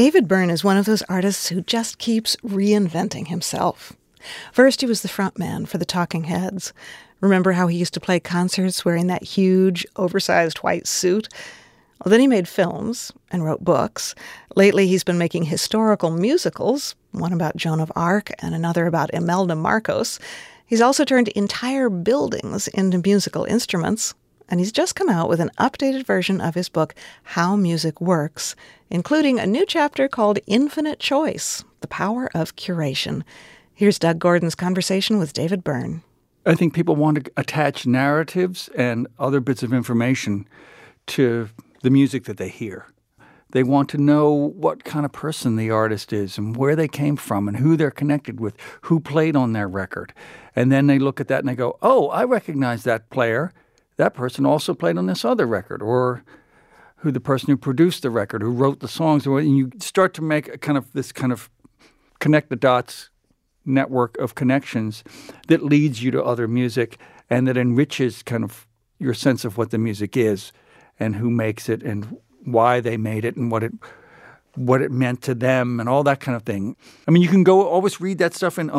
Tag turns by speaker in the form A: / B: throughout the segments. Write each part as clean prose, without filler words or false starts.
A: David Byrne is one of those artists who just keeps reinventing himself. First, he was the frontman for the Talking Heads. Remember how he used to play concerts wearing that huge, oversized white suit? Well, then he made films and wrote books. Lately, he's been making historical musicals, one about Joan of Arc and another about Imelda Marcos. He's also turned entire buildings into musical instruments. And he's just come out with an updated version of his book, How Music Works, including a new chapter called Infinite Choice, The Power of Curation. Here's Doug Gordon's conversation with David Byrne.
B: I think people want to attach narratives and other bits of information to the music that they hear. They want to know what kind of person the artist is and where they came from and who they're connected with, who played on their record. And then they look at that and they go, oh, I recognize that player. That person also played on this other record, or who the person who produced the record, who wrote the songs. And you start to make this kind of connect the dots network of connections that leads you to other music and that enriches kind of your sense of what the music is and who makes it and why they made it and what it meant to them and all that kind of thing. I mean, you can always read that stuff in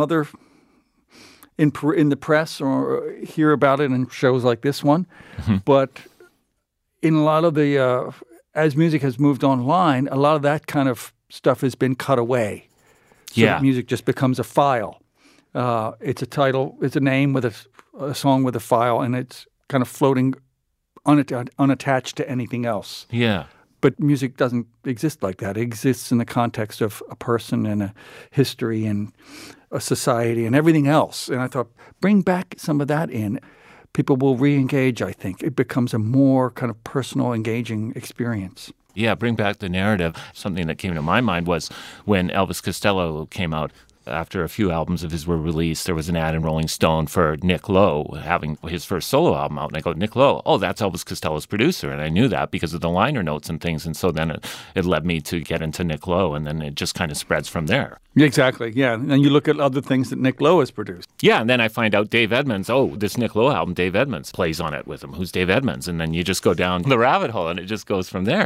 B: the press or hear about it in shows like this one. Mm-hmm. But in a lot of the, as music has moved online, a lot of that kind of stuff has been cut away. So that music just becomes a file. It's a title, it's a name with a song with a file, and it's kind of floating unattached to anything else.
C: Yeah.
B: But music doesn't exist like that. It exists in the context of a person and a history and a society and everything else. And I thought, bring back some of that in. People will re-engage, I think. It becomes a more kind of personal, engaging experience.
C: Yeah, bring back the narrative. Something that came to my mind was when Elvis Costello came out. After a few albums of his were released, there was an ad in Rolling Stone for Nick Lowe having his first solo album out. And I go, Nick Lowe, oh, that's Elvis Costello's producer. And I knew that because of the liner notes and things. And so then it led me to get into Nick Lowe, and then it just kind of spreads from there.
B: Exactly, yeah. And you look at other things that Nick Lowe has produced.
C: Yeah, and then I find out Dave Edmunds, oh, this Nick Lowe album, Dave Edmunds plays on it with him. Who's Dave Edmunds? And then you just go down the rabbit hole, and it just goes from there.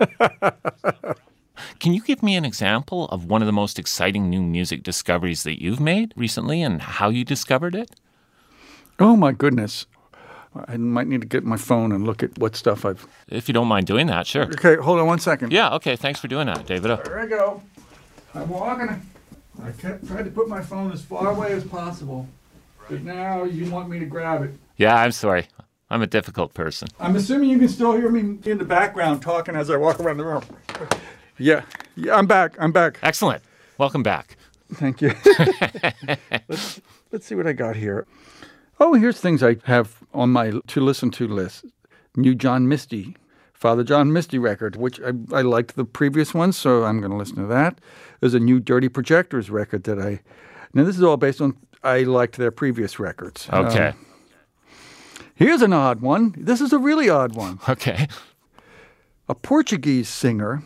C: Can you give me an example of one of the most exciting new music discoveries that you've made recently and how you discovered it?
B: Oh, my goodness. I might need to get my phone and look at what stuff I've...
C: If you don't mind doing that, sure.
B: Okay, hold on one second.
C: Yeah, okay. Thanks for doing that, David.
B: There I go. I'm walking. I tried to put my phone as far away as possible, but now you want me to grab it.
C: Yeah, I'm sorry. I'm a difficult person.
B: I'm assuming you can still hear me in the background talking as I walk around the room. Yeah, I'm back.
C: Excellent. Welcome back.
B: Thank you. Let's see what I got here. Oh, here's things I have on my to-listen-to list. New Father John Misty record, which I liked the previous one, so I'm going to listen to that. There's a new Dirty Projectors record that Now, this is all based on... I liked their previous records.
C: Okay.
B: Here's an odd one. This is a really odd one.
C: Okay.
B: A Portuguese singer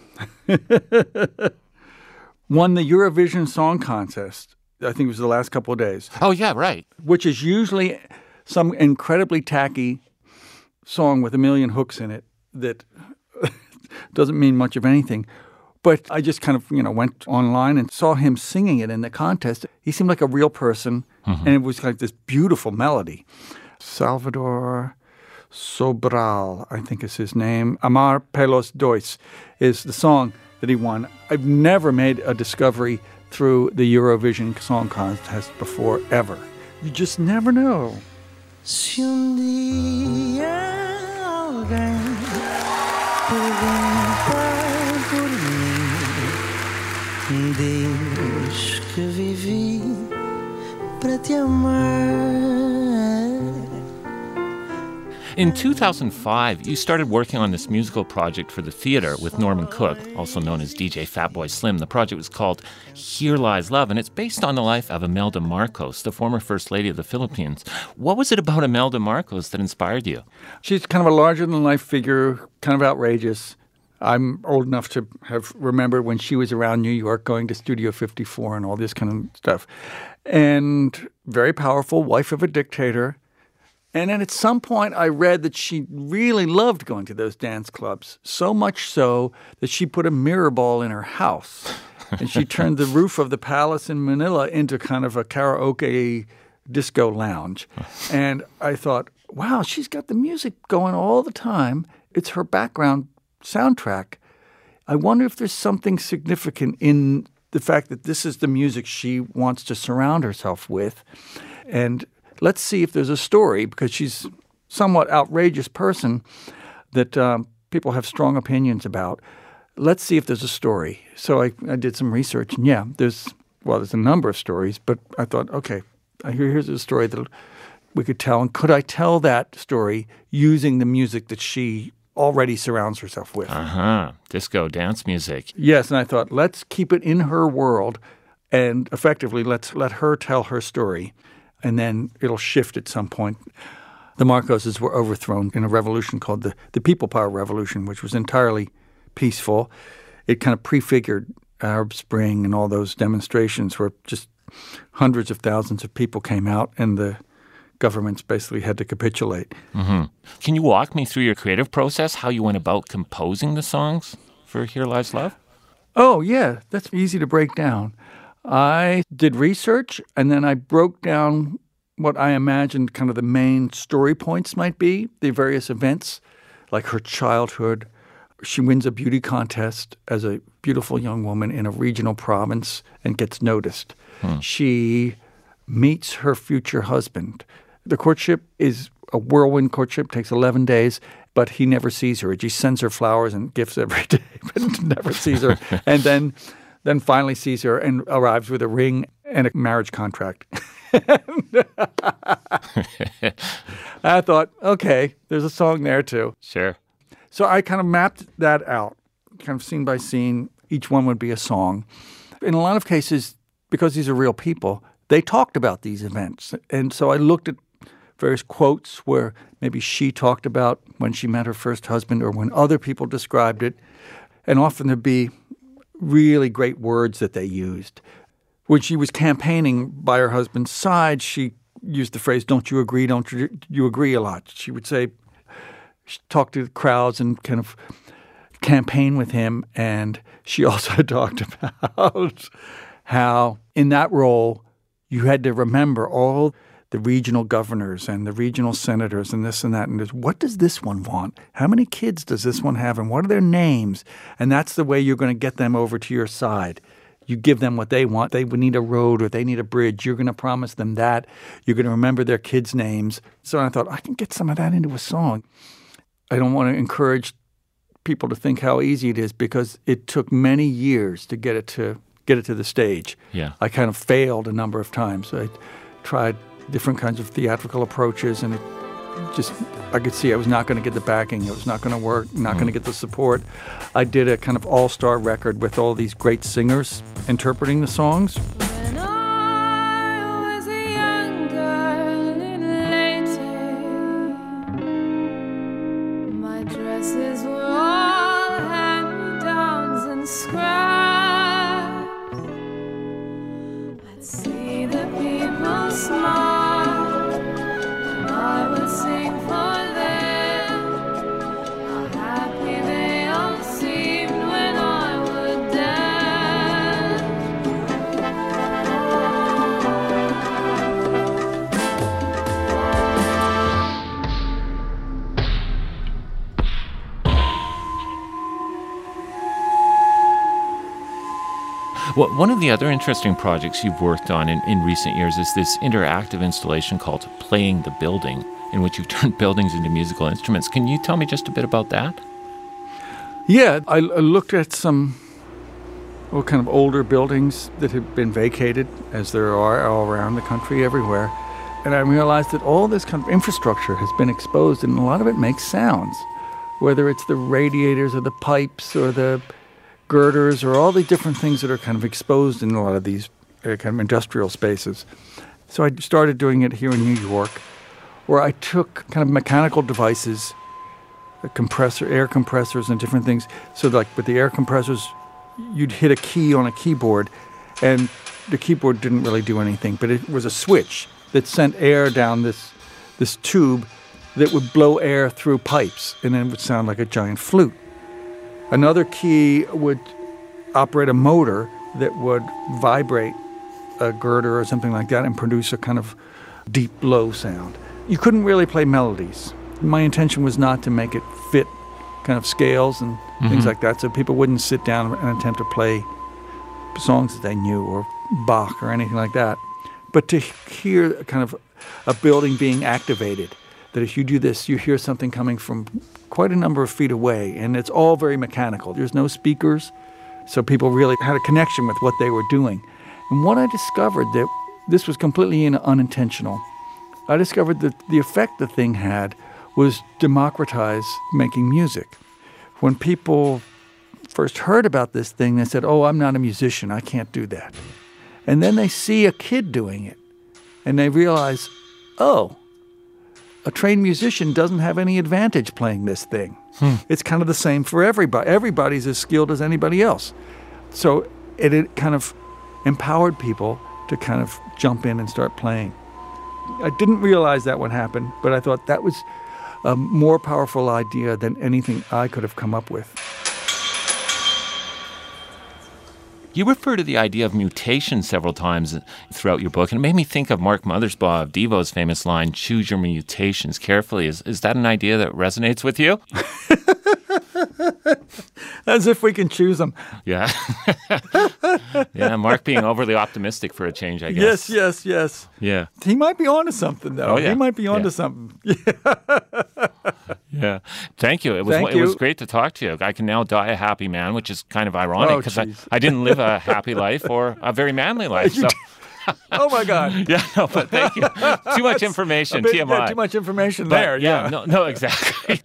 B: won the Eurovision Song Contest. I think it was the last couple of days.
C: Oh, yeah, right.
B: Which is usually some incredibly tacky song with a million hooks in it that doesn't mean much of anything. But I just kind of, went online and saw him singing it in the contest. He seemed like a real person, and it was like this beautiful melody. Salvador Sobral, I think is his name. Amar Pelos Dois is the song that he won. I've never made a discovery through the Eurovision Song Contest before, ever. You just never know.
D: Se dia alguém perguntar por mim, diz que vivi para te amar.
C: In 2005, you started working on this musical project for the theater with Norman Cook, also known as DJ Fatboy Slim. The project was called Here Lies Love, and it's based on the life of Imelda Marcos, the former First Lady of the Philippines. What was it about Imelda Marcos that inspired you?
B: She's kind of a larger-than-life figure, kind of outrageous. I'm old enough to have remembered when she was around New York going to Studio 54 and all this kind of stuff. And very powerful, wife of a dictator. And then at some point, I read that she really loved going to those dance clubs, so much so that she put a mirror ball in her house. And she turned the roof of the palace in Manila into kind of a karaoke disco lounge. And I thought, wow, she's got the music going all the time. It's her background soundtrack. I wonder if there's something significant in the fact that this is the music she wants to surround herself with. And let's see if there's a story, because she's a somewhat outrageous person that people have strong opinions about. Let's see if there's a story. So I did some research, and yeah, there's a number of stories, but I thought, okay, here's a story that we could tell. And could I tell that story using the music that she already surrounds herself with?
C: Disco dance music.
B: Yes, and I thought, let's keep it in her world, and effectively let's let her tell her story, and then it'll shift at some point. The Marcoses were overthrown in a revolution called the People Power Revolution, which was entirely peaceful. It kind of prefigured Arab Spring and all those demonstrations where just hundreds of thousands of people came out and the governments basically had to capitulate.
C: Mm-hmm. Can you walk me through your creative process, how you went about composing the songs for Here Lies Love?
B: Oh, yeah, that's easy to break down. I did research, and then I broke down what I imagined kind of the main story points might be, the various events, like her childhood. She wins a beauty contest as a beautiful young woman in a regional province and gets noticed. She meets her future husband. The courtship is a whirlwind courtship, takes 11 days, but he never sees her. He sends her flowers and gifts every day, but never sees her. And then finally sees her and arrives with a ring and a marriage contract. I thought, okay, there's a song there too.
C: Sure.
B: So I kind of mapped that out, kind of scene by scene. Each one would be a song. In a lot of cases, because these are real people, they talked about these events. And so I looked at various quotes where maybe she talked about when she met her first husband or when other people described it. And often there'd be really great words that they used. When she was campaigning by her husband's side, she used the phrase, "Don't you agree? Don't you agree?" a lot. She would say, she talked to the crowds and kind of campaign with him. And she also talked about how in that role you had to remember all the regional governors and the regional senators and this and that. And what does this one want? How many kids does this one have? And what are their names? And that's the way you're going to get them over to your side. You give them what they want. They would need a road or they need a bridge. You're going to promise them that. You're going to remember their kids' names. So I thought, I can get some of that into a song. I don't want to encourage people to think how easy it is, because it took many years to get it to the stage.
C: Yeah.
B: I kind of failed a number of times. I tried different kinds of theatrical approaches, and I could see I was not going to get the backing. It was not going to work, not going to get the support. I did a kind of all-star record with all these great singers interpreting the songs.
E: When I was a young girl in Leyte, my dresses were all hand-me-downs and scraps. I'd see the people smile. I would sing for them, how happy they all seemed when I would dance.
C: Well, one of the other interesting projects you've worked on in recent years is this interactive installation called Playing the Building, in which you've turned buildings into musical instruments. Can you tell me just a bit about that?
B: Yeah, I looked at some kind of older buildings that had been vacated, as there are all around the country, everywhere. And I realized that all this kind of infrastructure has been exposed, and a lot of it makes sounds, whether it's the radiators or the pipes or the girders or all the different things that are kind of exposed in a lot of these kind of industrial spaces. So I started doing it here in New York, where I took kind of mechanical devices, air compressors and different things. So like with the air compressors, you'd hit a key on a keyboard, and the keyboard didn't really do anything, but it was a switch that sent air down this this tube that would blow air through pipes, and then it would sound like a giant flute. Another key would operate a motor that would vibrate a girder or something like that and produce a kind of deep, low sound. You couldn't really play melodies. My intention was not to make it fit kind of scales and things like that, so people wouldn't sit down and attempt to play songs that they knew or Bach or anything like that. But to hear kind of a building being activated, that if you do this, you hear something coming from quite a number of feet away, and it's all very mechanical. There's no speakers, so people really had a connection with what they were doing. And what I discovered, that this was completely unintentional, I discovered that the effect the thing had was democratize making music. When people first heard about this thing, they said, "Oh, I'm not a musician, I can't do that." And then they see a kid doing it, and they realize, oh, a trained musician doesn't have any advantage playing this thing. It's kind of the same for everybody. Everybody's as skilled as anybody else. So it kind of empowered people to kind of jump in and start playing. I didn't realize that would happen, but I thought that was a more powerful idea than anything I could have come up with.
C: You refer to the idea of mutation several times throughout your book, and it made me think of Mark Mothersbaugh of Devo's famous line, "Choose your mutations carefully." Is that an idea that resonates with you?
B: As if we can choose them.
C: Yeah. Yeah, Mark being overly optimistic for a change, I guess.
B: Yes.
C: Yeah.
B: He might be onto something, though.
C: Oh, yeah.
B: He might be onto
C: Yeah.
B: something.
C: Yeah. Thank you. It
B: Thank
C: was
B: you.
C: great to talk to you. I can now die a happy man, which is kind of ironic
B: Oh,
C: because
B: geez.
C: I didn't live a happy life or a very manly life. So,
B: Oh, my God.
C: yeah, no, but thank you. Too much information,
B: Yeah,
C: TMI.
B: too much information
C: But,
B: there. Yeah.
C: No, exactly.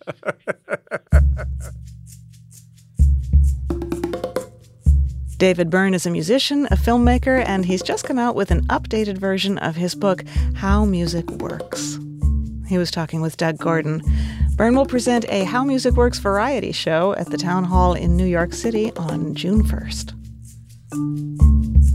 A: David Byrne is a musician, a filmmaker, and he's just come out with an updated version of his book, How Music Works. He was talking with Doug Gordon. Byrne will present a How Music Works variety show at the Town Hall in New York City on June 1st.